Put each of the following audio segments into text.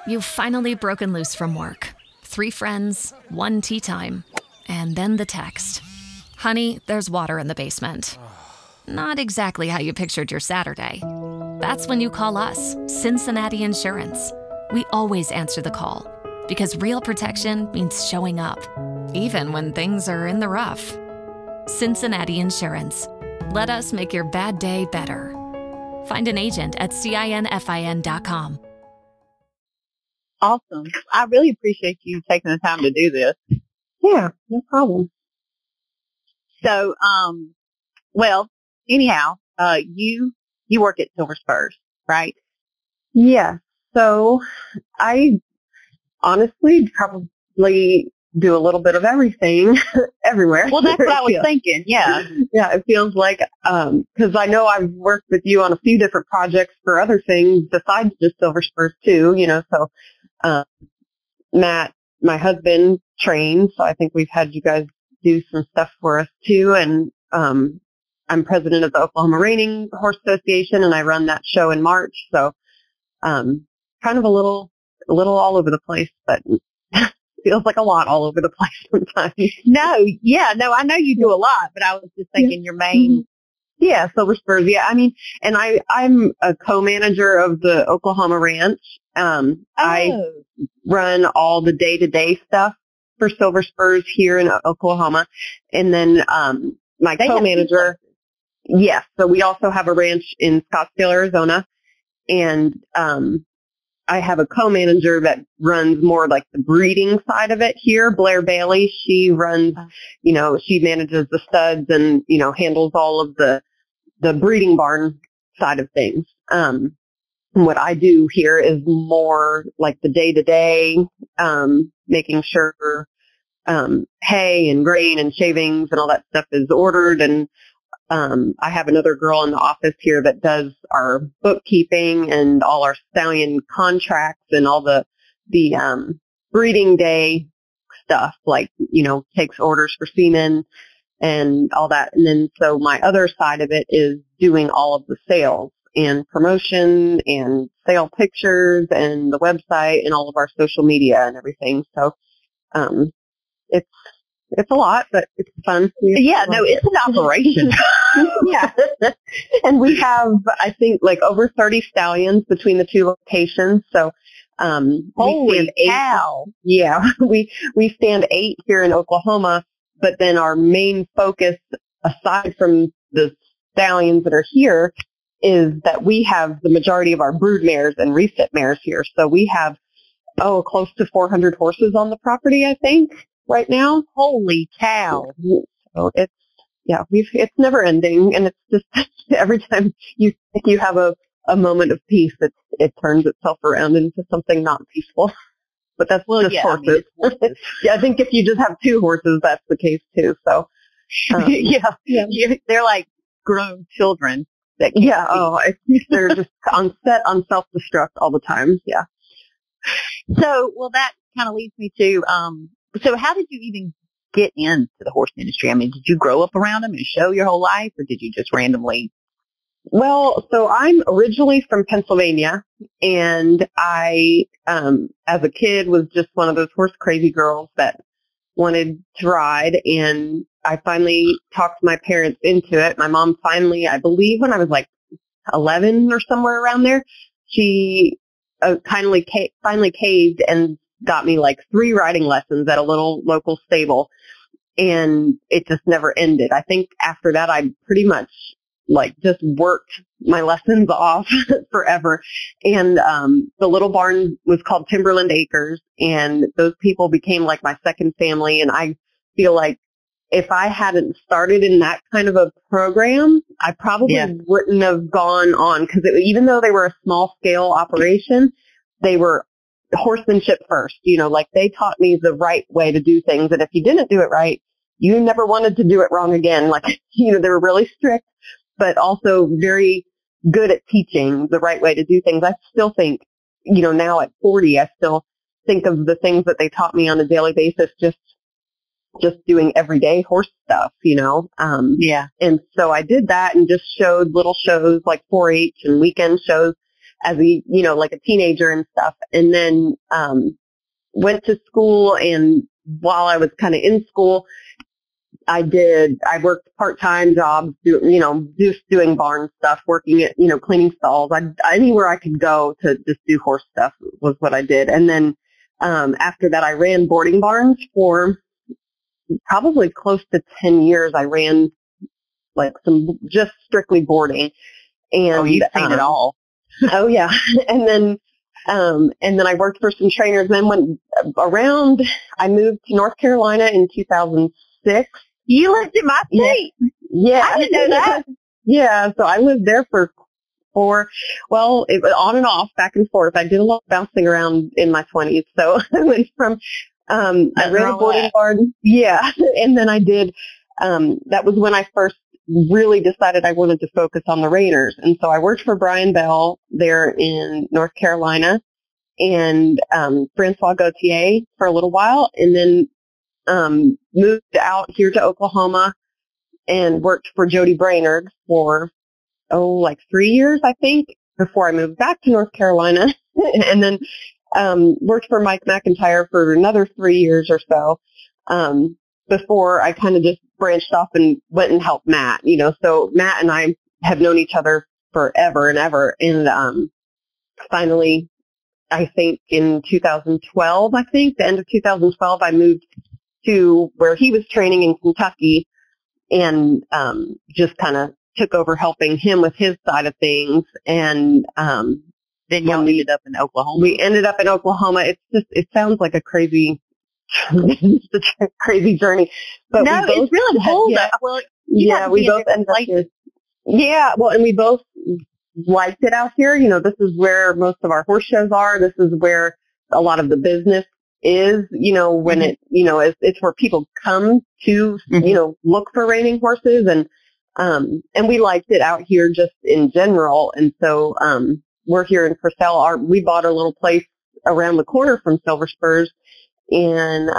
You've finally broken loose from work. 3 friends, 1 tea time, and then the text. Honey, there's water in the basement. Not exactly how you pictured your Saturday. That's when you call us, Cincinnati Insurance. We always answer the call because real protection means showing up, even when things are in the rough. Cincinnati Insurance. Let us make your bad day better. Find an agent at CINFIN.com. Awesome. I really appreciate you taking the time to do this. Yeah, no problem. So, well, anyhow, you work at Silver Spurs, right? Yeah. So I honestly probably do a little bit of everything everywhere. Well, that's what I was thinking. Yeah. Yeah, it feels like, cause I know I've worked with you on a few different projects for other things besides just Silver Spurs too, so, Matt, my husband, trained, so I think we've had you guys do some stuff for us too. And, I'm president of the Oklahoma Reining Horse Association, and I run that show in March. So, kind of a little all over the place, but feels like a lot all over the place sometimes. No, I know you do a lot, but I was just thinking your main. Yeah, Silver Spurs. Yeah, I mean, and I'm a co-manager of the Oklahoma Ranch. I run all the day-to-day stuff for Silver Spurs here in Oklahoma, and then my co-manager. Yes, so we also have a ranch in Scottsdale, Arizona, and I have a co-manager that runs more like the breeding side of it here, Blair Bailey. She runs, she manages the studs and, handles all of the breeding barn side of things. And what I do here is more like the day-to-day, making sure hay and grain and shavings and all that stuff is ordered. And I have another girl in the office here that does our bookkeeping and all our stallion contracts and all the breeding day stuff, like, takes orders for semen and all that. And then so my other side of it is doing all of the sales and promotion and sale pictures and the website and all of our social media and everything. So it's a lot, but it's fun. Yeah, no, it's an operation. Yeah. And we have, I think, like over 30 stallions between the 2 locations. So, holy cow. Yeah. We stand 8 here in Oklahoma, but then our main focus, aside from the stallions that are here, is that we have the majority of our brood mares and refit mares here. So we have, close to 400 horses on the property, I think, right now. Holy cow. So it's never ending, and it's just every time you think you have a moment of peace, it turns itself around into something not peaceful. But that's just horses. Yeah, I think if you just have 2 horses, that's the case too. So, they're like grown children. They're just set on self-destruct all the time. Yeah. So, well, that kind of leads me to, so how did you even get into the horse industry? I mean, did you grow up around them and show your whole life, or did you just randomly? Well, so I'm originally from Pennsylvania, and I, as a kid, was just one of those horse crazy girls that wanted to ride, and I finally talked my parents into it. My mom finally, I believe when I was like 11 or somewhere around there, she finally caved and got me like 3 riding lessons at a little local stable, and it just never ended. I think after that, I pretty much like just worked my lessons off forever. And the little barn was called Timberland Acres, and those people became like my second family. And I feel like if I hadn't started in that kind of a program, I probably wouldn't have gone on, because even though they were a small scale operation, they were horsemanship first. Like they taught me the right way to do things. And if you didn't do it right, you never wanted to do it wrong again. Like, they were really strict, but also very good at teaching the right way to do things. I still think, now at 40, I still think of the things that they taught me on a daily basis, just doing everyday horse stuff, And so I did that and just showed little shows like 4-H and weekend shows. as like a teenager and stuff. And then, went to school, and while I was kind of in school, I worked part-time jobs, just doing barn stuff, working at, cleaning stalls. Anywhere I could go to just do horse stuff was what I did. And then, after that, I ran boarding barns for probably close to 10 years. I ran like just strictly boarding. And you've seen it all. Oh yeah. And then I worked for some trainers. Then I moved to North Carolina in 2006. You lived in my state. Yeah. I didn't know that. Yeah. So I lived there it was on and off, back and forth. I did a lot of bouncing around in my 20s. So I went from, I ran a boarding barn. Yeah. And then I did, that was when I first really decided I wanted to focus on the reiners. And so I worked for Brian Bell there in North Carolina, and Francois Gauthier for a little while, and then moved out here to Oklahoma and worked for Jody Brainerd for, like 3 years, I think, before I moved back to North Carolina. And then worked for Mike McIntyre for another 3 years or so, before I kind of just branched off and went and helped Matt. So Matt and I have known each other forever and ever. And finally, I think in 2012, the end of 2012, I moved to where he was training in Kentucky, and just kind of took over helping him with his side of things. And then y'all ended up in Oklahoma. We ended up in Oklahoma. It sounds like a crazy crazy journey. But no, it's really cool. Yeah, well, we both ended up here. Yeah, well, and we both liked it out here. This is where most of our horse shows are. This is where a lot of the business is, when it's where people come to, look for reining horses. And we liked it out here just in general. And so, we're here in Purcell. We bought a little place around the corner from Silver Spurs in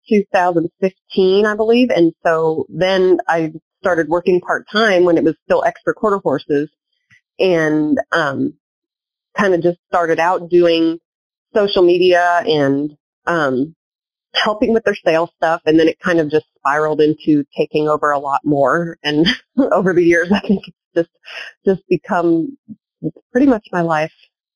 2015, I believe. And so then I started working part-time when it was still extra quarter horses, and kind of just started out doing social media and helping with their sales stuff. And then it kind of just spiraled into taking over a lot more. And over the years, I think it's just become pretty much my life.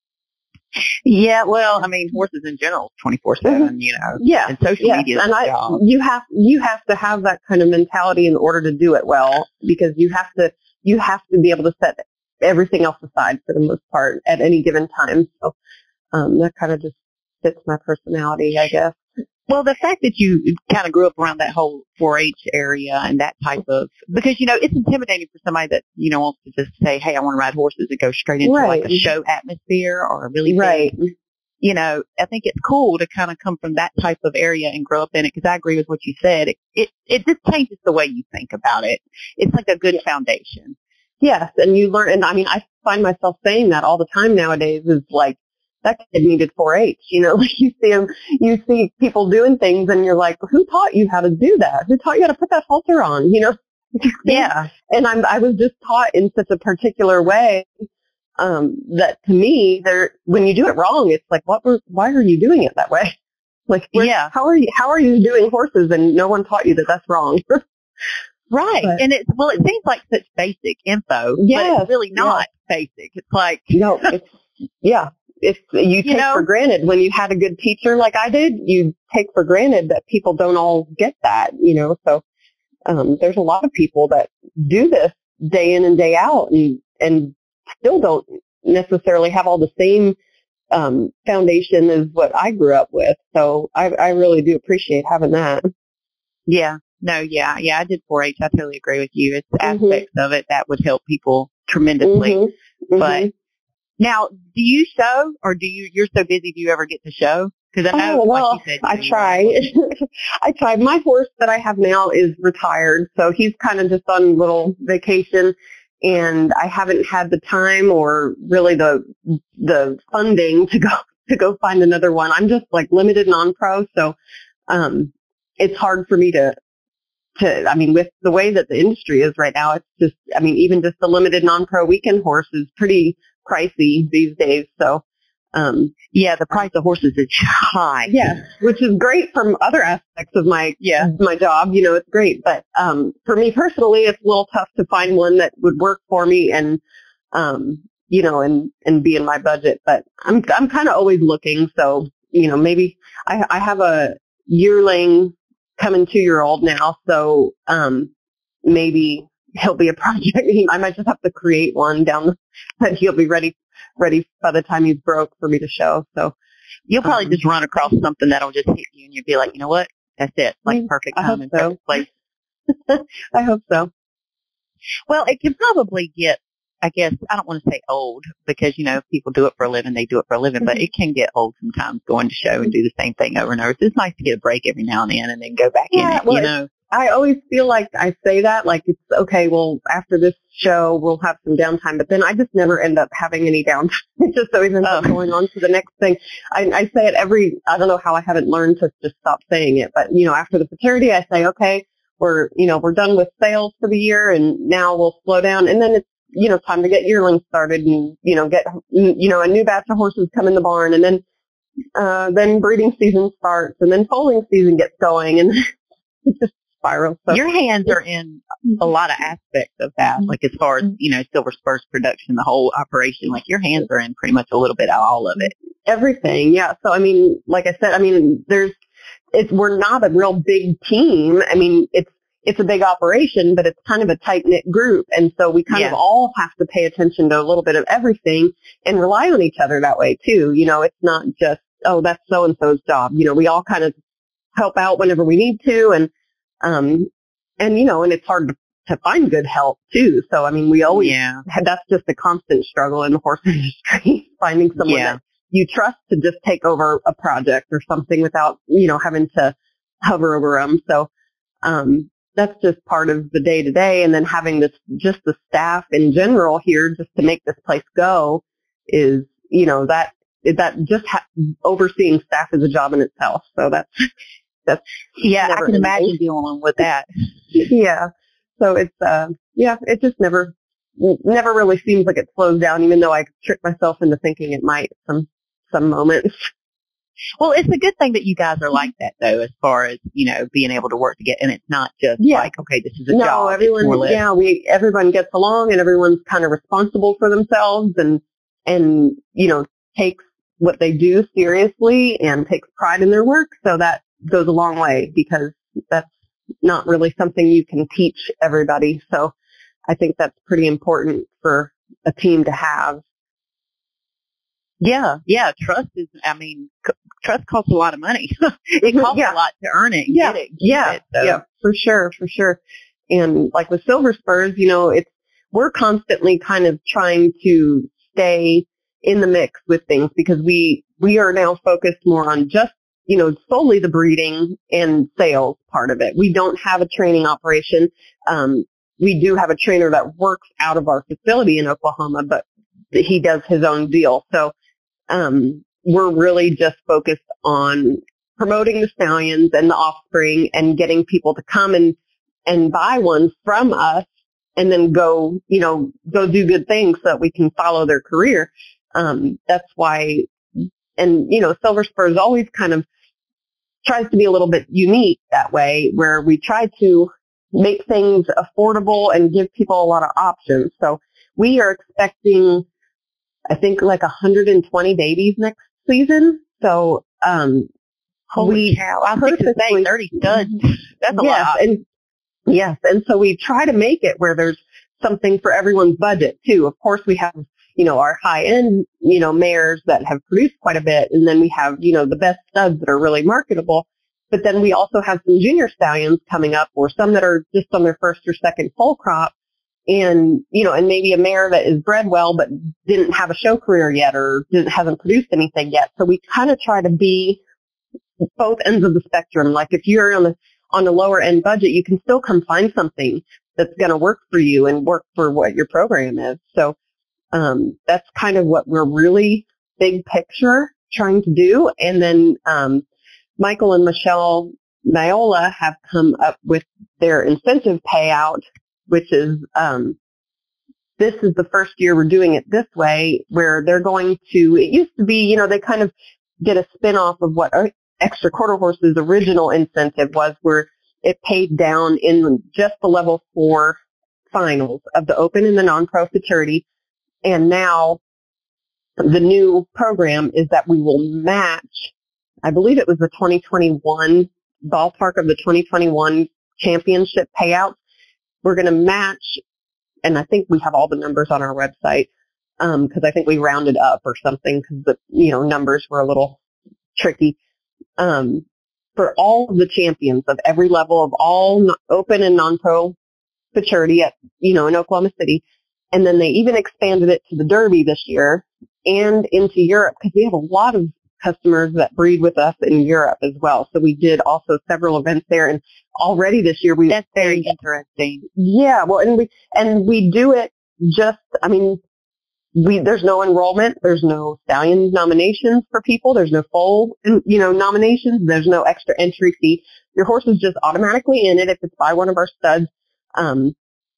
Yeah, well, I mean, horses in general, 24/7, Yeah, and social media. And you have to have that kind of mentality in order to do it well, because you have to be able to set everything else aside for the most part at any given time. So that kind of just fits my personality, I guess. Well, the fact that you kind of grew up around that whole 4-H area and that type of, because, it's intimidating for somebody that, wants to just say, hey, I want to ride horses and go straight into like a show atmosphere or a really big, I think it's cool to kind of come from that type of area and grow up in it, because I agree with what you said. It just changes the way you think about it. It's like a good foundation. Yes, and you learn, and I mean, I find myself saying that all the time nowadays, is like, that kid needed 4-H, like you see people doing things and you're like, who taught you how to do that? Who taught you how to put that halter on, Yeah. And I was just taught in such a particular way, that to me, when you do it wrong, it's like, why are you doing it that way? Like, how are you doing horses and no one taught you that that's wrong? Right. But, and it seems like such basic info, but it's really not basic. It's like, no, if you take for granted, when you had a good teacher like I did, you take for granted that people don't all get that, so there's a lot of people that do this day in and day out and still don't necessarily have all the same foundation as what I grew up with. So I really do appreciate having that. Yeah. No, yeah, I did 4-H. I totally agree with you. It's aspects of it that would help people tremendously. But now, do you show, or you're so busy, do you ever get to show? Because I know, like you said, I try. I try. My horse that I have now is retired, so he's kind of just on a little vacation, and I haven't had the time or really the funding to go find another one. I'm just like limited non-pro, so it's hard for me to I mean, with the way that the industry is right now, it's just, I mean, even just the limited non-pro weekend horse is pretty pricey these days. So, yeah, the price of horses is high. Yeah, which is great from other aspects of my job. You know, it's great. But for me personally, it's a little tough to find one that would work for me and, you know, and be in my budget. But I'm kind of always looking. So, you know, maybe I have a yearling coming 2-year-old now. So maybe he'll be a project. I might just have to create one that he'll be ready by the time he's broke for me to show. So you'll probably just run across something that'll just hit you and you'll be like, you know what? That's it. Like perfect time and perfect place. I hope so. Well, it can probably get, I guess, I don't want to say old because, you know, if people do it for a living, they do it for a living, but it can get old sometimes going to show and do the same thing over and over. So it's nice to get a break every now and then go back in it, you know. I always feel like I say that, like it's okay, well, after this show, we'll have some downtime, but then I just never end up having any downtime. It just always ends up going on to the next thing. I say it I don't know how I haven't learned to just stop saying it, but, you know, after the paternity, I say, okay, we're done with sales for the year and now we'll slow down. And then it's, you know, time to get yearlings started and, you know, get, you know, a new batch of horses come in the barn and then breeding season starts and then foaling season gets going and it just spirals. So your hands are in a lot of aspects of that, like as far as, you know, Silver Spurs production, the whole operation, like your hands are in pretty much a little bit of all of it. Everything. Yeah. So, I mean, like I said, I mean, we're not a real big team. I mean, it's a big operation, but it's kind of a tight-knit group. And so we kind of all have to pay attention to a little bit of everything and rely on each other that way too. You know, it's not just, oh, that's so-and-so's job. You know, we all kind of help out whenever we need to. And you know, and it's hard to find good help too. So, I mean, we always, that's just a constant struggle in the horse industry, finding someone that you trust to just take over a project or something without, you know, having to hover over them. So, that's just part of the day to day. And then having just the staff in general here just to make this place go is, you know, that just overseeing staff is a job in itself. So that's I can imagine dealing with that. Yeah. So it's, it just never really seems like it slows down, even though I trick myself into thinking it might some moments. Well, it's a good thing that you guys are like that, though, as far as, you know, being able to work together. And it's not just like, okay, this is a job. Everyone gets along and everyone's kind of responsible for themselves and, you know, takes what they do seriously and takes pride in their work. So that goes a long way because that's not really something you can teach everybody. So I think that's pretty important for a team to have. Yeah. Trust is, I mean, trust costs a lot of money. It costs a lot to earn it. Yeah, for sure. And like with Silver Spurs, you know, we're constantly kind of trying to stay in the mix with things because we are now focused more on just, you know, solely the breeding and sales part of it. We don't have a training operation. We do have a trainer that works out of our facility in Oklahoma, but he does his own deal. So, we're really just focused on promoting the stallions and the offspring and getting people to come and buy one from us and then go do good things so that we can follow their career. That's why, and, you know, Silver Spurs always kind of tries to be a little bit unique that way where we try to make things affordable and give people a lot of options. So we are expecting, I think, like 120 babies next season. So, holy cow. I think to say 30 studs. That's a lot. And so we try to make it where there's something for everyone's budget too. Of course, we have, you know, our high end, you know, mares that have produced quite a bit. And then we have, you know, the best studs that are really marketable. But then we also have some junior stallions coming up or some that are just on their first or second full crop. And, you know, and maybe a mare that is bred well, but didn't have a show career yet or hasn't produced anything yet. So we kind of try to be both ends of the spectrum. Like if you're on the lower end budget, you can still come find something that's going to work for you and work for what your program is. So, that's kind of what we're really big picture trying to do. And then, Michael and Michelle Niola have come up with their incentive payout, which is this is the first year we're doing it this way, where they're going to, it used to be, they kind of did a spin-off of what Extra Quarter Horse's original incentive was, where it paid down in just the level 4 finals of the open and the non-pro futurity. And now the new program is that we will match, I believe it was the 2021 ballpark of the 2021 championship payouts. We're going to match, and I think we have all the numbers on our website, because I think we rounded up or something because the, numbers were a little tricky. For all of the champions of every level of all open and non-pro futurity at, in Oklahoma City. And then they even expanded it to the Derby this year and into Europe, because we have a lot of customers that breed with us in Europe as well. So we did also several events there, and already this year that's very interesting. Yeah, well, and we do it just, there's no enrollment, there's no stallion nominations for people, there's no foal, nominations, there's no extra entry fee. Your horse is just automatically in it if it's by one of our studs. And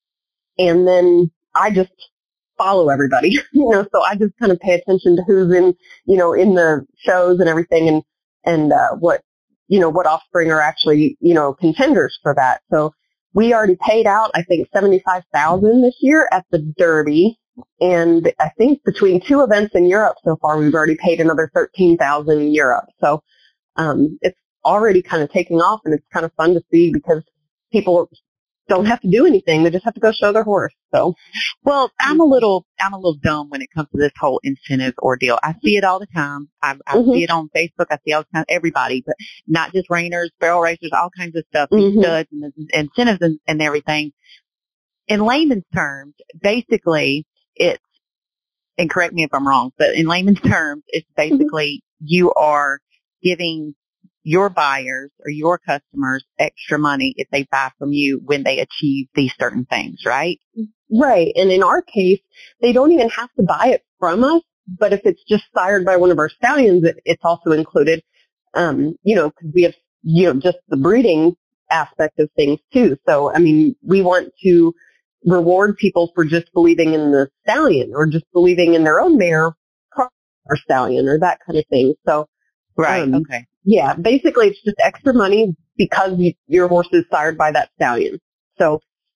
then I just follow everybody, so I just kind of pay attention to who's in, in the shows and everything, and what offspring are actually, contenders for that. So we already paid out, I think, $75,000 this year at the Derby. And I think between 2 events in Europe so far, we've already paid another $13,000 in Europe. So, it's already kind of taking off, and it's kind of fun to see because people don't have to do anything. They just have to go show their horse. So, well, I'm a little dumb when it comes to this whole incentive ordeal. I see it all the time. I see it on Facebook. I see it all the time. Everybody, but not just reiners, barrel racers, all kinds of stuff, studs and incentives and everything. In layman's terms, basically, it's, and correct me if I'm wrong, but in layman's terms, it's basically you are giving your buyers or your customers extra money if they buy from you when they achieve these certain ththings, right? Right. And in our case, they don't even have to buy it from us, but if it's just sired by one of our stallions, it's also included, because we have, just the breeding aspect of things too. So, we want to reward people for just believing in the stallion or just believing in their own mare or stallion or that kind of thing. So, right. Okay. Yeah, basically it's just extra money because your horse is sired by that stallion. So,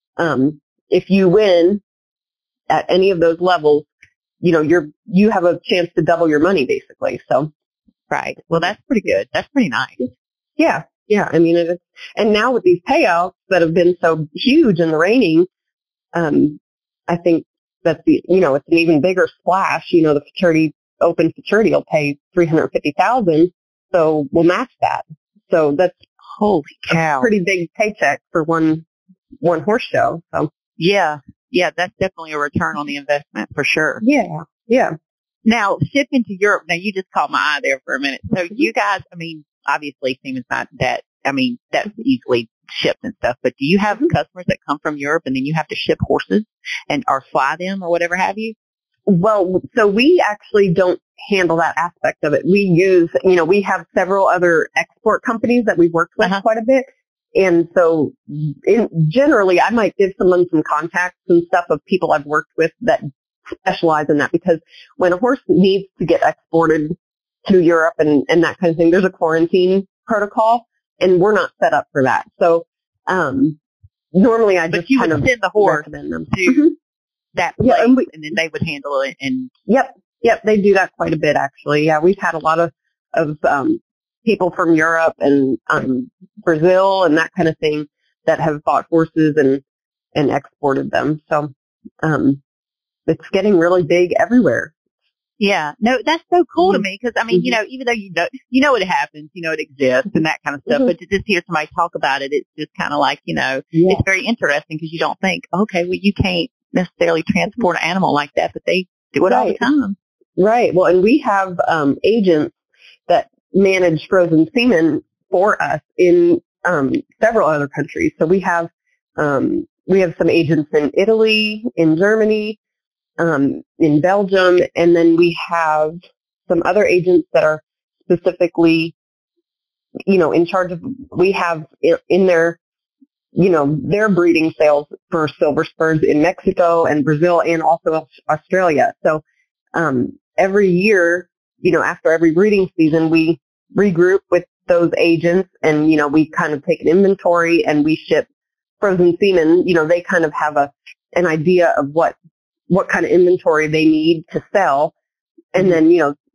if you win at any of those levels, you have a chance to double your money basically. So, right. Well, that's pretty good. That's pretty nice. Yeah. Yeah. And now with these payouts that have been so huge in the reining, I think that it's an even bigger splash. The open futurity will pay $350,000. So we'll match that. So that's holy cow, a pretty big paycheck for one horse show. So yeah, that's definitely a return on the investment for sure. Yeah. Now shipping to Europe. Now you just caught my eye there for a minute. So you guys, obviously Seaman's not that. That's easily shipped and stuff. But do you have customers that come from Europe and then you have to ship horses or fly them or whatever have you? Well, so we actually don't handle that aspect of it. We use, we have several other export companies that we've worked with quite a bit. And so generally I might give someone some contacts and stuff of people I've worked with that specialize in that, because when a horse needs to get exported to Europe and that kind of thing, there's a quarantine protocol and we're not set up for that. So, normally I just kind of send the horse recommend them to that place, and then they would handle it. And Yep, they do that quite a bit actually. Yeah, we've had a lot of people from Europe and Brazil and that kind of thing that have bought horses and exported them. So it's getting really big everywhere. Yeah, no, that's so cool to me because even though you know it happens, it exists and that kind of stuff, but to just hear somebody talk about it, it's just kind of like it's very interesting because you don't think, okay, well you can't necessarily transport an animal like that, but they do it all the time. Right. Well, and we have agents that manage frozen semen for us in several other countries. So we have some agents in Italy, in Germany, in Belgium, and then we have some other agents that are specifically, in charge of. We have in their their breeding sales for silver spurs in Mexico and Brazil and also Australia. So, every year, after every breeding season, we regroup with those agents and, we kind of take an inventory and we ship frozen semen. They kind of have an idea of what kind of inventory they need to sell. And then,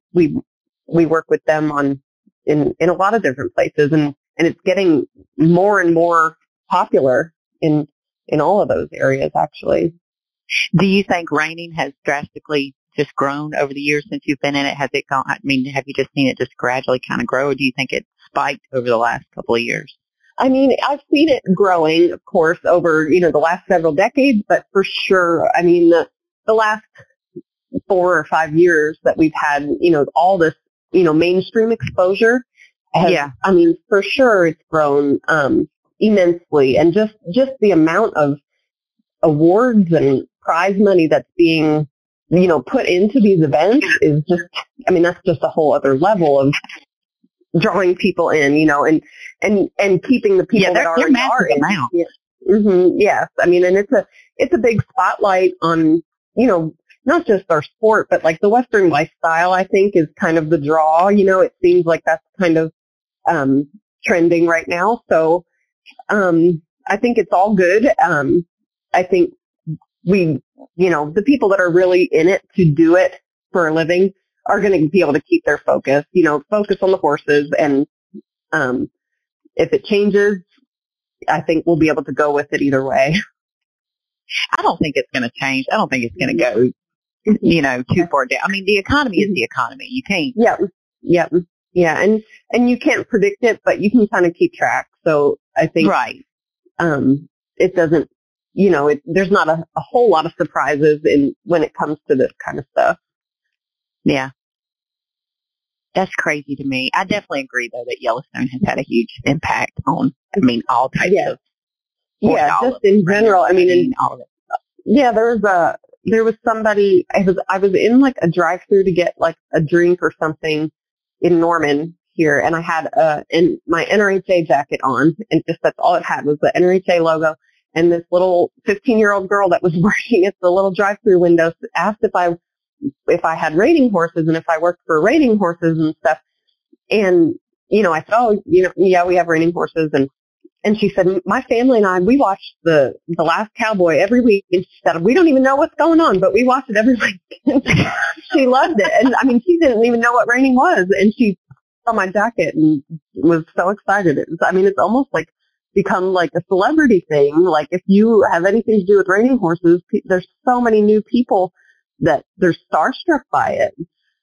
we work with them in a lot of different places and it's getting more and more popular in all of those areas, actually. Do you think reining has drastically just grown over the years since you've been in it? Has it gone, have you just seen it just gradually kind of grow, or do you think it spiked over the last couple of years? I've seen it growing, of course, over, the last several decades, but for sure, the last 4 or 5 years that we've had, all this, mainstream exposure for sure it's grown, immensely. And just the amount of awards and prize money that's being, put into these events is just, that's just a whole other level of drawing people in, and keeping the people that already are in. Yeah. Mm-hmm, yes. And it's a big spotlight on, not just our sport, but like the Western lifestyle, I think, is kind of the draw. It seems like that's kind of, trending right now. So, I think it's all good. I think the people that are really in it to do it for a living are going to be able to keep their focus, focus on the horses. And, if it changes, I think we'll be able to go with it either way. I don't think it's going to change. I don't think it's going to go, too far down. The economy is the economy. You can't. Yeah. Yeah. And you can't predict it, but you can kind of keep track. So I think, right. It doesn't, there's not a whole lot of surprises when it comes to this kind of stuff. Yeah. That's crazy to me. I definitely agree, though, that Yellowstone has had a huge impact on, all types of. Yeah, just in general. All of it. Yeah, there was somebody, I was in like a drive-through to get like a drink or something in Norman here, and I had my NRHA jacket on, and just that's all it had was the NRHA logo. And this little 15-year-old girl that was working at the little drive-through window asked if I had reining horses and if I worked for reining horses and stuff. And, I said, oh, yeah, we have reining horses. And she said, my family and I, we watched the Last Cowboy every week. And she said, we don't even know what's going on, but we watch it every week. She loved it. And she didn't even know what reining was. And she saw my jacket and was so excited. It's almost like become like a celebrity thing. Like if you have anything to do with reining horses, there's so many new people that they're starstruck by it.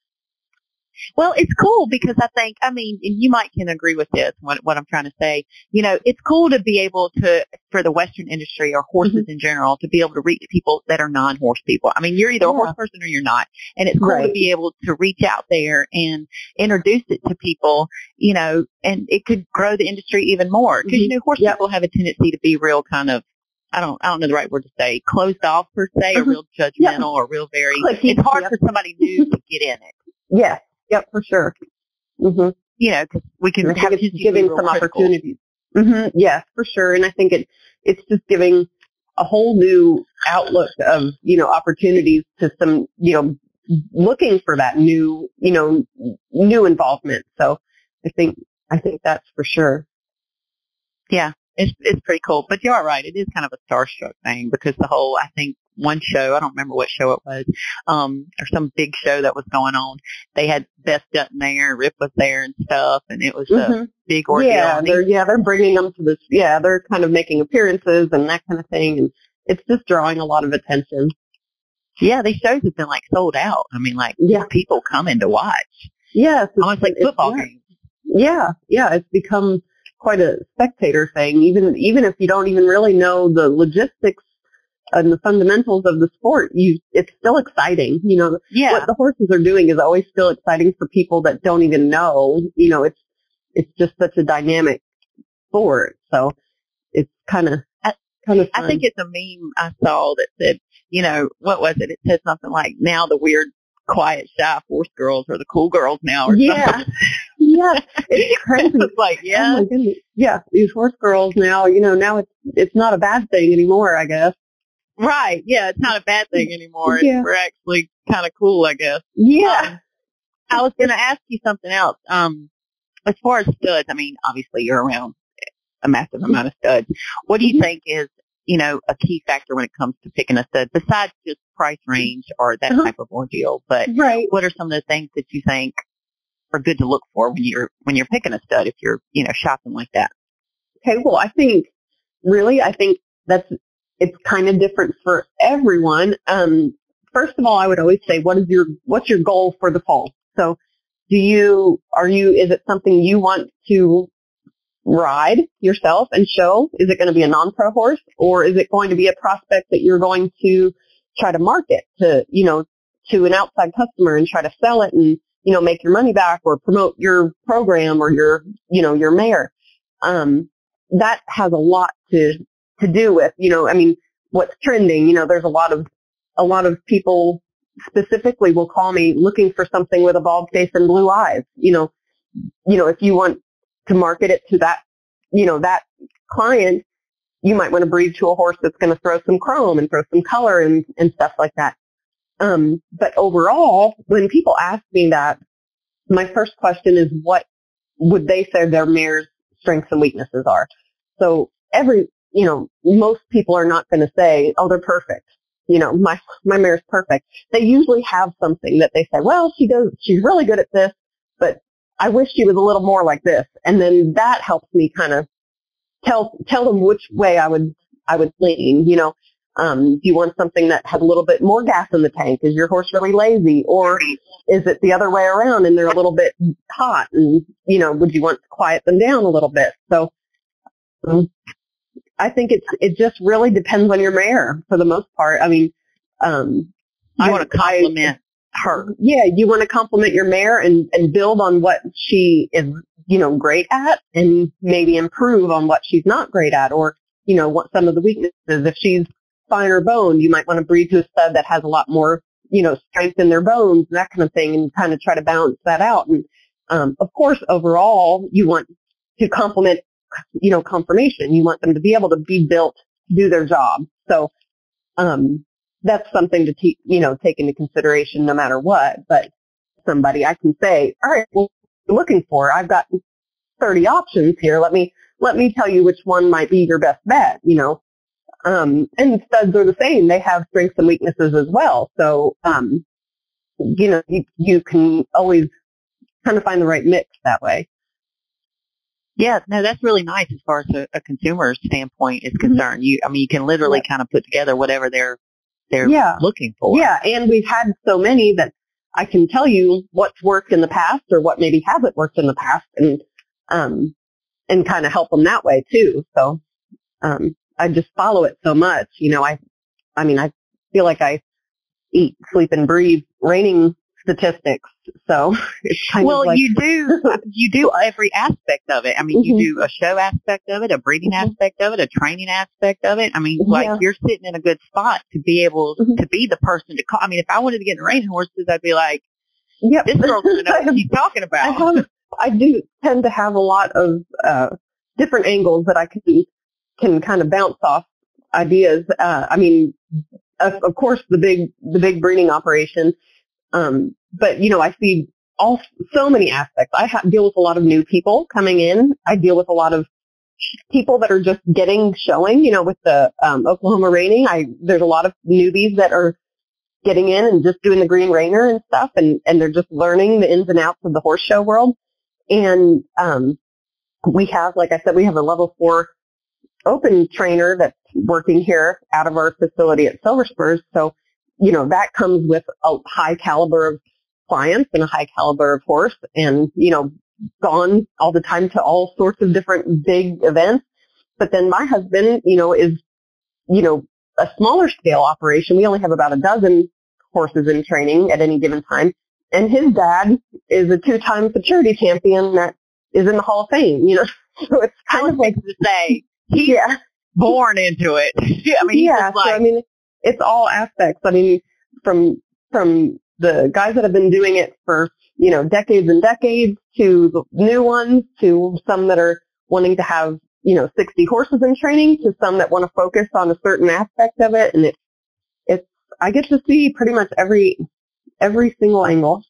Well, it's cool because I think, and you might can agree with this, what I'm trying to say. It's cool to be able to, for the Western industry or horses in general, to be able to reach people that are non-horse people. You're either a horse person or you're not. And it's cool to be able to reach out there and introduce it to people, and it could grow the industry even more. Because, horse people have a tendency to be real kind of, I don't know the right word to say, closed off per se, or real judgmental, or real very, it's hard for somebody new to get in it. Yes. Yep, for sure. Mm-hmm. Because we can have giving some opportunities. Mm-hmm. Yes, for sure. And I think it's just giving a whole new outlook of, opportunities to some, looking for that new involvement. So I think that's for sure. Yeah, it's pretty cool. But you are right. It is kind of a starstruck thing because I think one show, I don't remember what show it was, or some big show that was going on. They had Beth Dutton there, Rip was there and stuff, and it was a big ordeal. Yeah, they're bringing them to this. Yeah, they're kind of making appearances and that kind of thing, and it's just drawing a lot of attention. Yeah, these shows have been sold out. People coming to watch. Yes, almost like football games. Yeah, it's become quite a spectator thing. Even if you don't even really know the logistics and the fundamentals of the sport, it's still exciting. What the horses are doing is always still exciting for people that don't even know. It's just such a dynamic sport. So it's kind of fun. I think it's a meme I saw that said, what was it? It said something like, now the weird, quiet, shy horse girls are the cool girls now, or something. Yeah, it's crazy. It's like, yeah. Oh my goodness. Yeah, these horse girls now, now it's not a bad thing anymore, I guess. Right. Yeah, it's not a bad thing anymore. Yeah. We're actually kind of cool, I guess. Yeah. I was going to ask you something else. As far as studs, I mean, obviously you're around a massive amount of studs. What do you think is, a key factor when it comes to picking a stud, besides just price range or that type of ordeal? But Right. what are some of the things that you think are good to look for when you're picking a stud if you're, shopping like that? Okay, well, I think it's kind of different for everyone. First of all, I would always say, what's your goal for the fall? So is it something you want to ride yourself and show? Is it going to be a non-pro horse, or is it going to be a prospect that you're going to try to market to an outside customer and try to sell it and, make your money back or promote your program or your mare? That has a lot to do with, what's trending. There's a lot of people specifically will call me looking for something with a bald face and blue eyes. If you want to market it to that, that client, you might want to breed to a horse that's going to throw some chrome and throw some color and stuff like that. But overall, when people ask me that, my first question is, what would they say their mare's strengths and weaknesses are? So most people are not going to say, oh, they're perfect. My mare's perfect. They usually have something that they say, well, she's really good at this, but I wish she was a little more like this. And then that helps me kind of tell them which way I would lean. Do you want something that has a little bit more gas in the tank? Is your horse really lazy? Or is it the other way around and they're a little bit hot? And, would you want to quiet them down a little bit? So I think it just really depends on your mare for the most part. I mean, you want to compliment her. Yeah, you want to compliment your mare and build on what she is, great at, and maybe improve on what she's not great at, or, what some of the weaknesses. If she's finer boned, you might want to breed to a stud that has a lot more, strength in their bones, that kind of thing, and kind of try to balance that out. And, of course, overall, you want to complement, conformation. You want them to be able to be built to do their job. So, that's something to take into consideration no matter what. But somebody I can say, all right, well, what are you looking for? I've got 30 options here. Let me tell you which one might be your best bet, and studs are the same. They have strengths and weaknesses as well. So, you can always kind of find the right mix that way. Yeah, no, that's really nice as far as a consumer standpoint is concerned. You can literally kind of put together whatever they're looking for. Yeah, and we've had so many that I can tell you what's worked in the past or what maybe hasn't worked in the past, and kind of help them that way too. So, I just follow it so much. I feel like I eat, sleep, and breathe reining statistics. So it's kind of like, you do every aspect of it. I mean, you do a show aspect of it, a breeding aspect of it, a training aspect of it. I mean, you're sitting in a good spot to be able to be the person to call. I mean, if I wanted to get into reining horses, I'd be like, yep, this girl's going to know what she's talking about. I do tend to have a lot of different angles that I can kind of bounce off ideas. Of course, the big breeding operation. But I see so many aspects. I deal with a lot of new people coming in. I deal with a lot of people that are just getting showing, with the Oklahoma reining. There's a lot of newbies that are getting in and just doing the green reiner and stuff, and they're just learning the ins and outs of the horse show world. And we have, like I said, we have a level 4 open trainer that's working here out of our facility at Silver Spurs. So, that comes with a high caliber of clients and a high caliber of horse, and, gone all the time to all sorts of different big events. But then my husband, is, a smaller scale operation. We only have about a dozen horses in training at any given time. And his dad is a 2-time futurity champion that is in the Hall of Fame, So it's kind of like to say he's born into it. So, it's all aspects. I mean, from the guys that have been doing it for, decades and decades to the new ones, to some that are wanting to have, 60 horses in training, to some that want to focus on a certain aspect of it. And I get to see pretty much every single angle.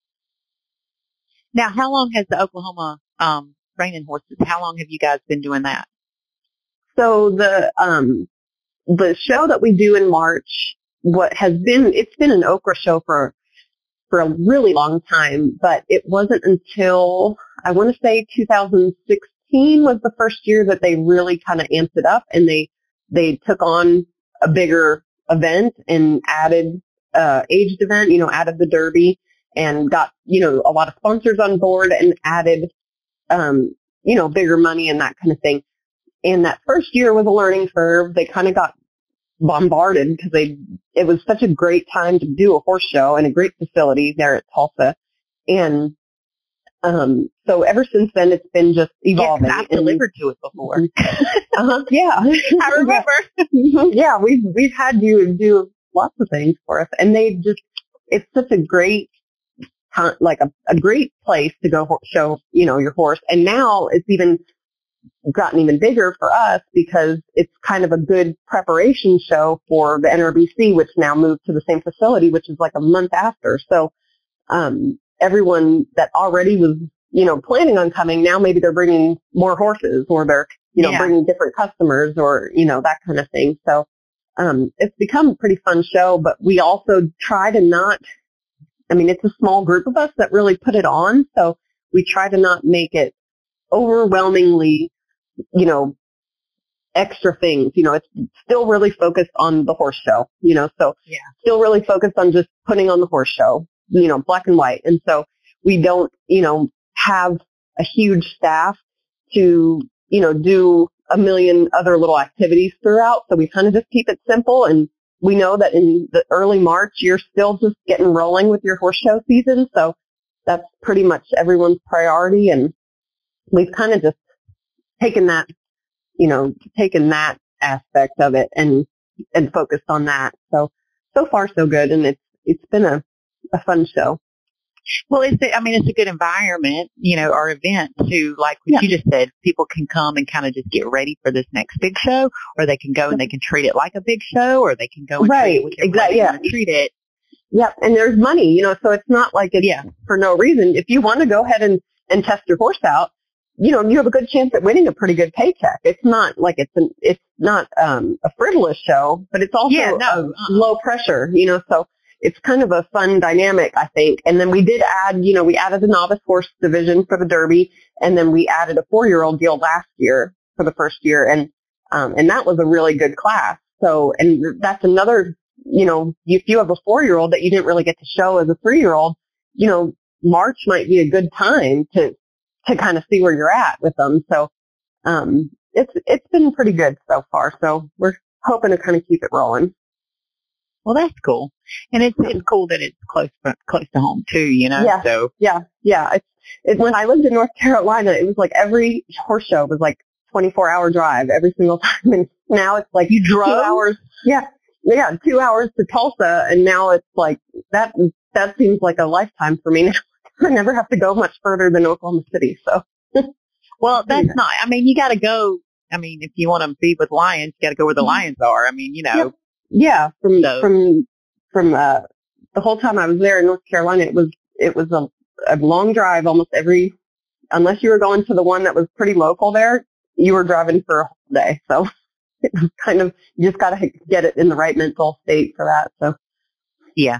Now, how long has the Oklahoma reining horses? How long have you guys been doing that? So the show that we do in March, it's been an Okra show for a really long time, but it wasn't until I want to say 2016 was the first year that they really kind of amped it up, and they took on a bigger event and added aged event, added the Derby and got, a lot of sponsors on board and added, bigger money and that kind of thing. And that first year was a learning curve. They kind of got bombarded because it was such a great time to do a horse show and a great facility there at Tulsa. And so ever since then, it's been just evolving. Yeah, I've delivered to it before. Yeah, I remember. Yeah, we've had you do lots of things for us, and it's such a great like a great place to go show your horse. And now it's even gotten even bigger for us because it's kind of a good preparation show for the NRBC, which now moved to the same facility, which is like a month after. So everyone that already was planning on coming, now maybe they're bringing more horses, or they're bringing different customers, or that kind of thing. So it's become a pretty fun show, but we also try to not, it's a small group of us that really put it on, so we try to not make it overwhelmingly extra things. It's still really focused on the horse show, so still really focused on just putting on the horse show, black and white. And so we don't, have a huge staff to, do a million other little activities throughout. So we kind of just keep it simple. And we know that in the early March, you're still just getting rolling with your horse show season. So that's pretty much everyone's priority. And we've kind of just taken that aspect of it and focused on that. So far so good. And it's been a fun show. Well, it's a good environment, our event to, like what you just said, people can come and kind of just get ready for this next big show, or they can go and they can treat it like a big show, or they can go and treat it whichever way they want to treat it. Yeah. And there's money, so it's not like it's for no reason. If you want to go ahead and test your horse out, you have a good chance at winning a pretty good paycheck. It's not like it's not a frivolous show, but it's also low pressure, so it's kind of a fun dynamic, I think. And then we did add, we added the novice horse division for the Derby, and then we added a 4-year-old deal last year for the first year, and that was a really good class. So, and that's another, if you have a 4-year-old that you didn't really get to show as a 3-year-old, March might be a good time to kind of see where you're at with them. So, it's been pretty good so far. So we're hoping to kind of keep it rolling. Well, that's cool. And it's cool that it's close to home too, Yeah. So. Yeah. When I lived in North Carolina, it was like every horse show was like 24-hour drive every single time. And now it's like you drove 2 hours. Yeah. 2 hours to Tulsa. And now it's like that seems like a lifetime for me now. I never have to go much further than Oklahoma City. So. Well, that's not, you got to go. If you want to be with lions, you got to go where the lions are. Yep. Yeah, from the whole time I was there in North Carolina, it was a long drive almost unless you were going to the one that was pretty local there, you were driving for a whole day. So it was kind of, you just got to get it in the right mental state for that. So yeah.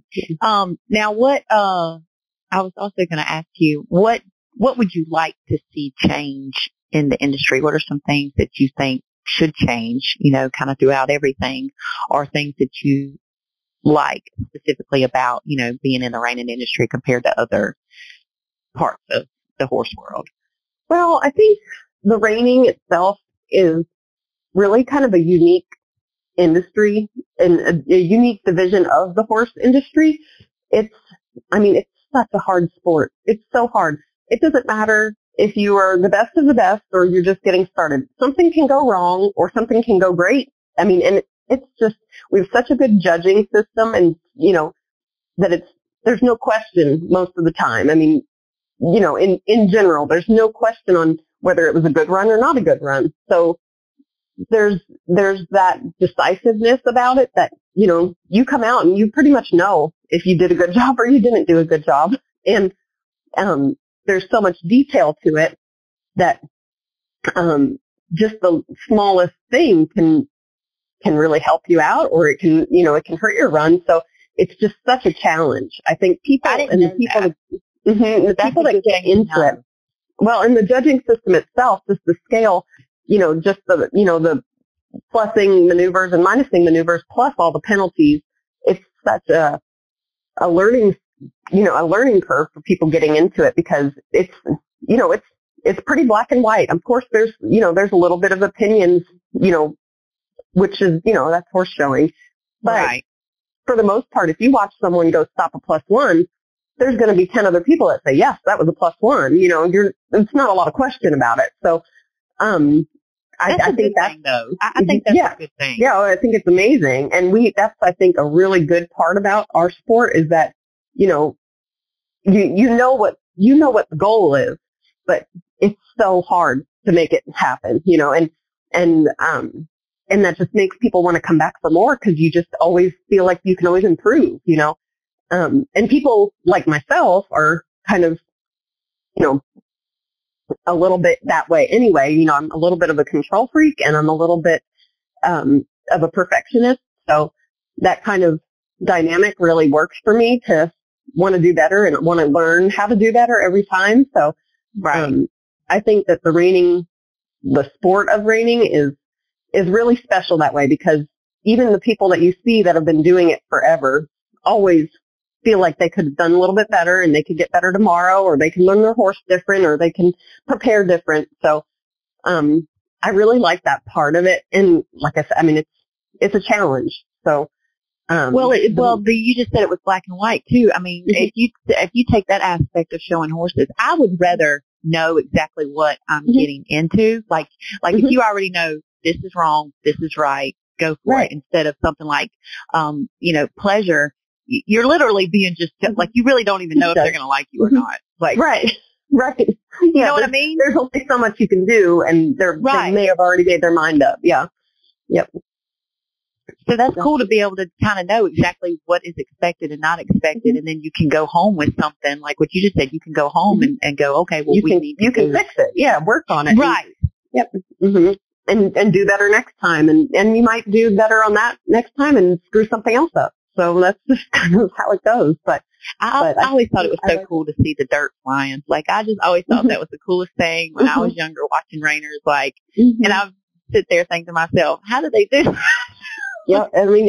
Now what I was also going to ask you, what would you like to see change in the industry? What are some things that you think should change, kind of throughout everything, or things that you like specifically about, being in the reining industry compared to other parts of the horse world? Well, I think the reining itself is really kind of a unique industry and a unique division of the horse industry. It's such a hard sport. It's so hard. It doesn't matter if you are the best of the best or you're just getting started. Something can go wrong or something can go great. And it's just, we have such a good judging system, and, that there's no question most of the time. I mean, in general, there's no question on whether it was a good run or not a good run. So there's that decisiveness about it that, you come out and you pretty much know if you did a good job or you didn't do a good job. And, there's so much detail to it that, just the smallest thing can really help you out, or it can hurt your run. So it's just such a challenge. I think the people that get into it, well, in the judging system itself, just the scale, just the plussing maneuvers and minusing maneuvers plus all the penalties, it's such a learning curve for people getting into it, because it's pretty black and white. Of course, there's a little bit of opinions, which is, that's horse showing. But right. For the most part, if you watch someone go stop a +1, there's going to be 10 other people that say, yes, that was a +1. It's not a lot of question about it. So, I think that's, I think that's a good thing. Yeah, I think it's amazing. And that's, I think, a really good part about our sport is that, you know what the goal is, but it's so hard to make it happen, and that just makes people want to come back for more, because you just always feel like you can always improve, and people like myself are kind of, a little bit that way anyway. I'm a little bit of a control freak, and I'm a little bit of a perfectionist. So that kind of dynamic really works for me to want to do better and want to learn how to do better every time. So I think that the sport of reining is really special that way, because even the people that you see that have been doing it forever always feel like they could have done a little bit better, and they could get better tomorrow, or they can learn their horse different, or they can prepare different. So, I really like that part of it. And like I said, I mean, it's a challenge. So, you just said it was black and white too. I mean, if you take that aspect of showing horses, I would rather know exactly what I'm getting into. Like if you already know this is wrong, this is right, go for it, instead of something like, pleasure. You're literally being just like, you really don't even know if they're going to like you or not. Like, right. You know what I mean? There's only so much you can do, and they may have already made their mind up. Yeah. Yep. So that's cool to be able to kind of know exactly what is expected and not expected, and then you can go home with something like what you just said. You can go home and go, okay, well, you can fix it. Yeah, work on it. Right. Yep. And do better next time, and you might do better on that next time and screw something else up. So that's just kind of how it goes. But I always thought it was so cool to see the dirt flying. Like, I just always thought that was the coolest thing when I was younger, watching reiners. Like, and I would sit there thinking to myself, how did they do that? Yeah,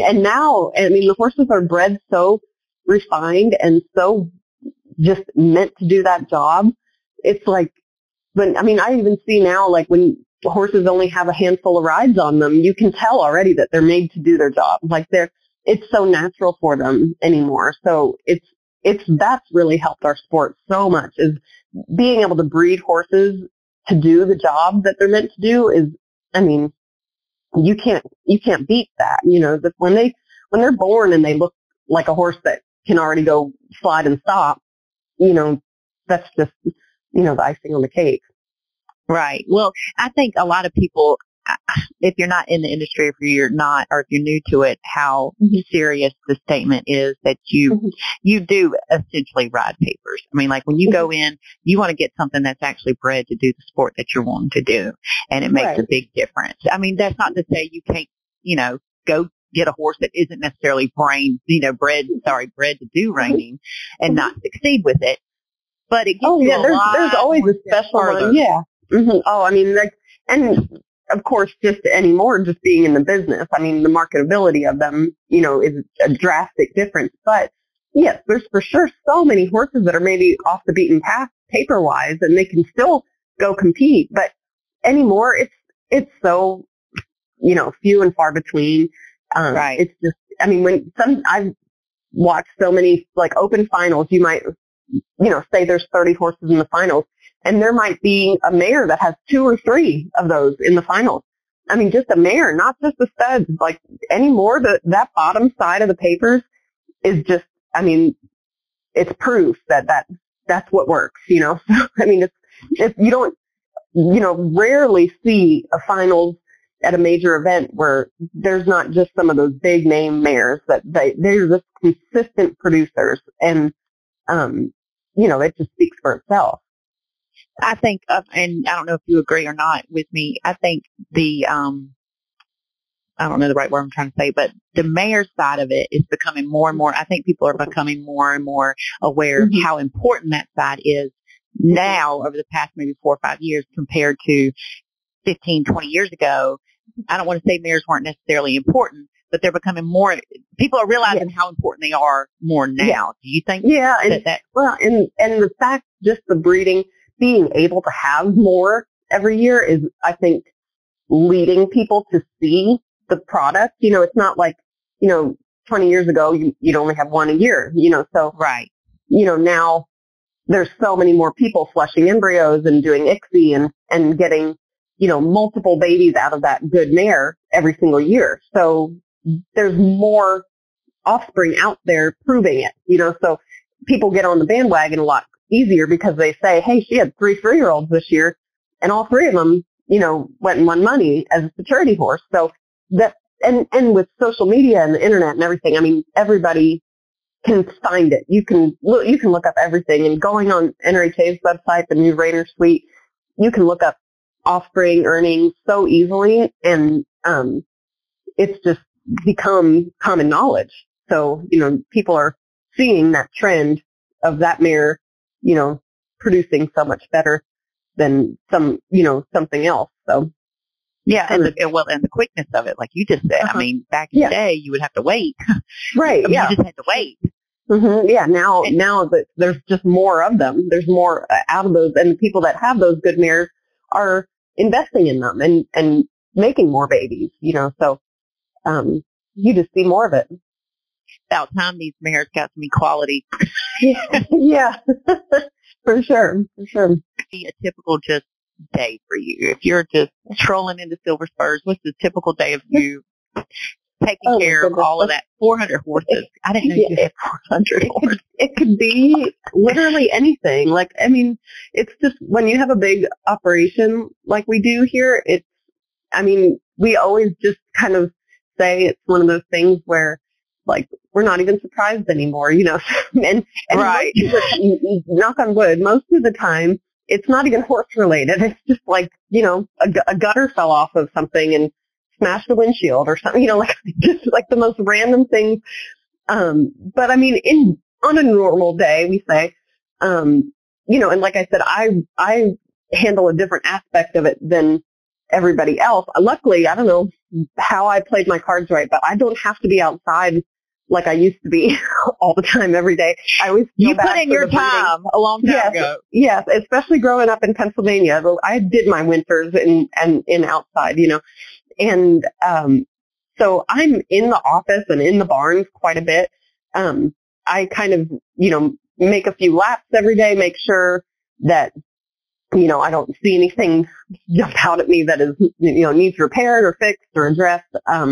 the horses are bred so refined and so just meant to do that job. It's like, I even see now, like, when the horses only have a handful of rides on them, you can tell already that they're made to do their job. Like, it's so natural for them anymore. So that's really helped our sport so much, is being able to breed horses to do the job that they're meant to do is, you can't beat that. When they're born and they look like a horse that can already go slide and stop, that's just, the icing on the cake. Right. Well, I think a lot of people, if you're not in the industry, if you're new to it, how serious the statement is that you do essentially ride papers. I mean, like, when you go in, you want to get something that's actually bred to do the sport that you're wanting to do. And it makes a big difference. I mean, that's not to say you can't, go get a horse that isn't necessarily bred to do reining and not succeed with it. But it gives you a lot. There's always a special one. Yeah. Oh, and of course, just anymore, just being in the business, the marketability of them, is a drastic difference. But yes, there's for sure so many horses that are maybe off the beaten path paper-wise, and they can still go compete. But anymore, it's so, few and far between. It's just, I've watched so many, like, open finals, you might, say there's 30 horses in the finals, and there might be a mare that has 2 or 3 of those in the finals. Just a mare, not just the studs. Like, anymore, that bottom side of the papers is just, it's proof that's what works, you know. So, I mean, if you don't, you know, rarely see a finals at a major event where there's not just some of those big name mares, that they're just consistent producers, and you know, it just speaks for itself. I think, and I don't know if you agree or not with me, I think I don't know the right word I'm trying to say, but the mayor side of it is becoming more and more, I think people are becoming more and more aware of how important that side is now over the past maybe 4 or 5 years compared to 15, 20 years ago. I don't want to say mayors weren't necessarily important, but they're becoming more, people are realizing how important they are more now. Do you think? Yeah. And the fact, just the breeding, being able to have more every year is, I think, leading people to see the product. You know, it's not like, you know, 20 years ago, you'd only have one a year, you know, so, right. You know, now there's so many more people flushing embryos and doing ICSI and getting, you know, multiple babies out of that good mare every single year. So there's more offspring out there proving it, you know, so people get on the bandwagon a lot easier because they say, hey, she had 3 3-year-olds this year, and all 3 of them, you know, went and won money as a futurity horse. So that, and with social media and the internet and everything, I mean, everybody can find it. You can look up everything, and going on NRHA's website, the new Rainer Suite, you can look up offspring earnings so easily, and it's just become common knowledge. So, you know, people are seeing that trend of that mare, you know, producing so much better than something else. So yeah, and the quickness of it, like you just said. I mean, back in the day, you would have to wait. Right. You just had to wait. Mm-hmm. Yeah. Now that there's just more of them, there's more out of those, and the people that have those good mares are investing in them and making more babies. You know, so you just see more of it. About time these mares got some equality. Yeah. For sure. Be a typical just day for you. If you're just strolling into Silver Spurs, what's the typical day of you taking care of all of that? 400 horses. I didn't know you had 400 horses. It could be literally anything. Like, I mean, it's just when you have a big operation like we do here, we always just kind of say it's one of those things where, like, we're not even surprised anymore, you know. and right. Knock on wood, most of the time, it's not even horse related. It's just like, you know, a gutter fell off of something and smashed the windshield or something, you know, like just like the most random things. But I mean, on a normal day, we say, you know, and like I said, I handle a different aspect of it than everybody else. Luckily, I don't know how I played my cards right, but I don't have to be outside like I used to be all the time, every day. I always you put in your time a long time ago. Yes, especially growing up in Pennsylvania. I did my winters in outside, you know, and so I'm in the office and in the barns quite a bit. I kind of, you know, make a few laps every day, make sure that, you know, I don't see anything jump out at me that is, you know, needs repaired or fixed or addressed.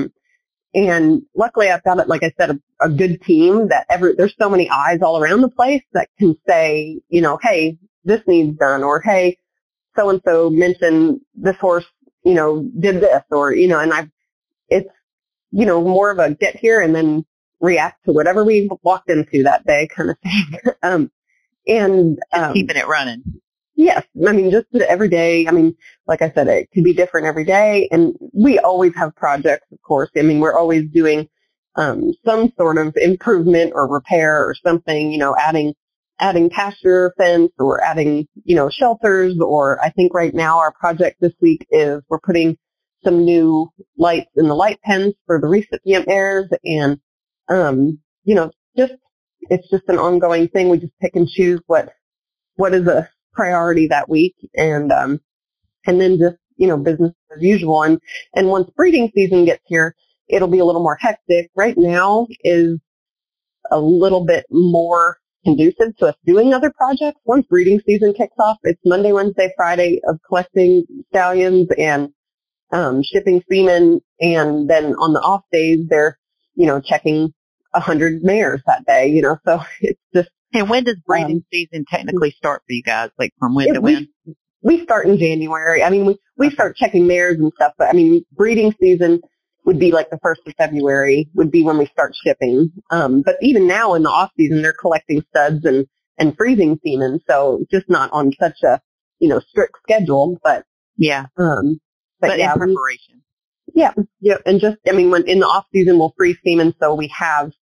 And luckily I've got, like I said, a good team that there's so many eyes all around the place that can say, you know, hey, this needs done, or hey, so-and-so mentioned this horse, you know, did this, or, you know, and it's, you know, more of a get here and then react to whatever we walked into that day kind of thing. Just keeping it running. Yes. I mean, just every day. I mean, like I said, it could be different every day. And we always have projects, of course. I mean, we're always doing some sort of improvement or repair or something, you know, adding pasture fence or adding, you know, shelters. Or I think right now our project this week is we're putting some new lights in the light pens for the recipient mares. And, you know, it's just an ongoing thing. We just pick and choose what is a priority that week, and then just, you know, business as usual. And once breeding season gets here, it'll be a little more hectic. Right now is a little bit more conducive to us doing other projects. Once breeding season kicks off, it's Monday, Wednesday, Friday of collecting stallions and shipping semen, and then on the off days they're, you know, checking 100 mares that day, you know. So it's just And when does breeding season technically start for you guys? Like from when to when? We start in January. I mean, we start checking mares and stuff, but I mean, breeding season would be like the 1st of February would be when we start shipping. But even now in the off season, they're collecting studs and freezing semen. So just not on such a, strict schedule, but yeah. But yeah, in preparation. Yeah. And just, when in the off season, we'll freeze semen. So we have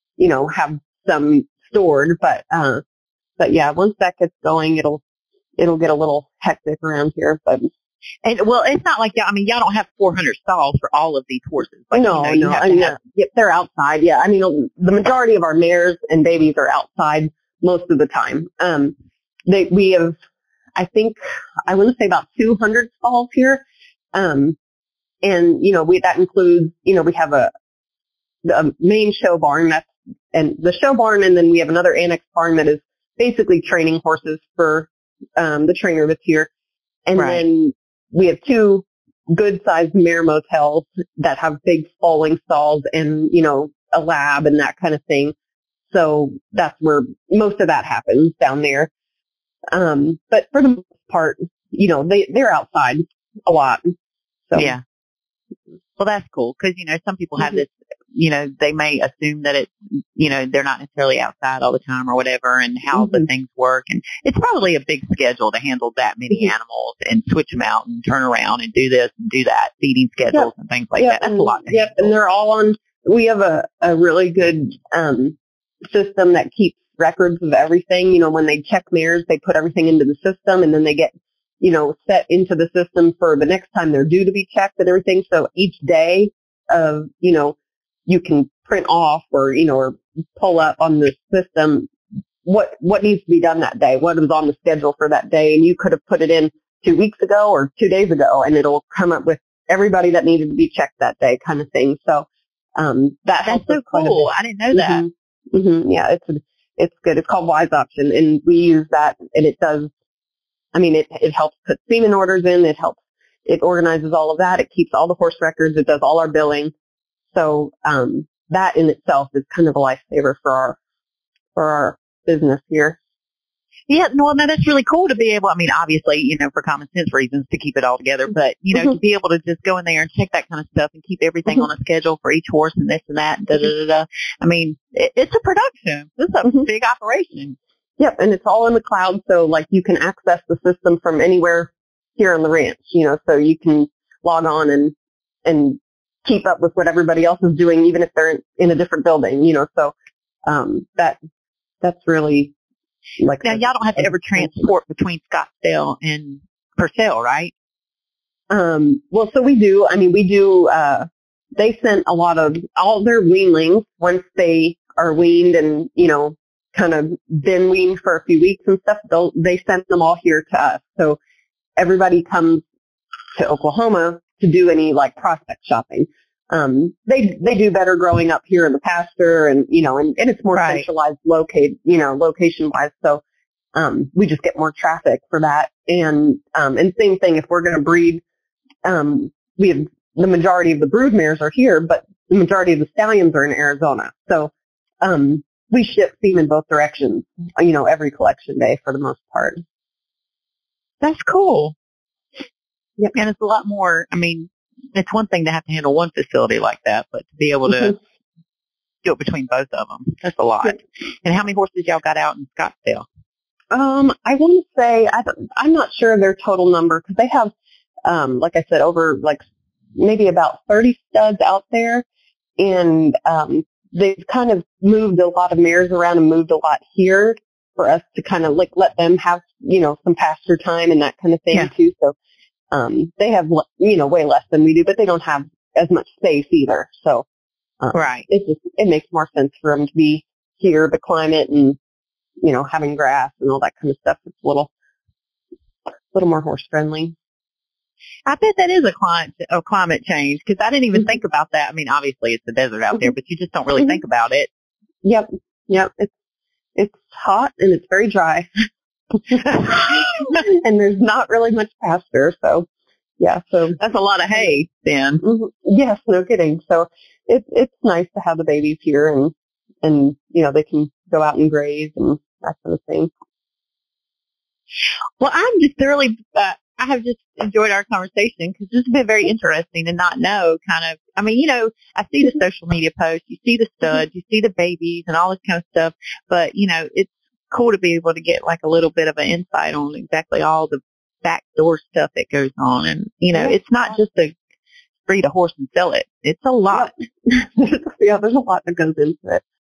some stored, but yeah, once that gets going, it'll get a little hectic around here, but. And well, it's not like y'all don't have 400 stalls for all of these horses. Like, no. They're outside. Yeah. The majority of our mares and babies are outside most of the time. We have, I think, I want to say about 200 stalls here. And, that includes, we have a main show barn and the show barn. And then we have another annex barn that is basically training horses for, the trainer that's here. And then we have 2 good-sized mare motels that have big falling stalls and, a lab and that kind of thing. So that's where most of that happens down there. But for the most part, they're outside a lot. So. Yeah. Well, that's cool because, some people have this, they may assume that it's, they're not necessarily outside all the time or whatever and how the things work. And it's probably a big schedule to handle that many animals and switch them out and turn around and do this and do that, feeding schedules and things like that. That's a lot to handle. And they're all on, we have a really good system that keeps records of everything. When they check mares, they put everything into the system and then they get, set into the system for the next time they're due to be checked and everything. So each day of, you can print off or pull up on the system what needs to be done that day, what was on the schedule for that day. And you could have put it in 2 weeks ago or 2 days ago and it'll come up with everybody that needed to be checked that day kind of thing. So, that's so cool. I didn't know that. Mm-hmm. Yeah, it's good. It's called Wise Option and we use that and it does, it helps put semen orders in. It organizes all of that. It keeps all the horse records. It does all our billing. So, that in itself is kind of a lifesaver for our business here. Yeah, no, that's really cool to be able, obviously, for common sense reasons to keep it all together, but, to be able to just go in there and check that kind of stuff and keep everything on a schedule for each horse and this and that, and da-da-da-da. It's a production. This is a big operation. Yep, and it's all in the cloud, so, you can access the system from anywhere here on the ranch, so you can log on and keep up with what everybody else is doing, even if they're in a different building, so that's really like. Now, y'all don't have to ever transport between Scottsdale and Purcell, right? Well, so we do. We do. They sent a lot of all their weanlings once they are weaned and kind of been weaned for a few weeks and stuff. They sent them all here to us. So everybody comes to Oklahoma to do any prospect shopping. They do better growing up here in the pasture and it's more centralized location wise. So, we just get more traffic for that. And same thing, if we're going to breed, we have the majority of the brood mares are here, but the majority of the stallions are in Arizona. So, we ship semen both directions, every collection day for the most part. That's cool. Yep. And it's a lot more, it's one thing to have to handle one facility like that, but to be able to do it between both of them, that's a lot. Yep. And how many horses y'all got out in Scottsdale? I want to say, I'm not sure of their total number because they have, like I said, over maybe about 30 studs out there. And, they've kind of moved a lot of mares around and moved a lot here for us to kind of let them have, some pasture time and that kind of thing too. So, they have, way less than we do, but they don't have as much space either. So, it makes more sense for them to be here, the climate and, having grass and all that kind of stuff. It's a little more horse friendly. I bet that is a climate change because I didn't even think about that. Obviously it's the desert out there, but you just don't really think about it. Yep. It's hot and it's very dry. And there's not really much pasture, so so that's a lot of hay then. Mm-hmm. Yes, no kidding. So it's nice to have the babies here and they can go out and graze and that kind of thing. Well, I'm just thoroughly, I have just enjoyed our conversation because this has been very interesting to not know kind of, I mean, I see the social media posts, you see the studs, you see the babies and all this kind of stuff, but, it's cool to be able to get like a little bit of an insight on exactly all the backdoor stuff that goes on. And, it's not just to breed a horse and sell it. It's a lot. Yeah, there's a lot that goes into it.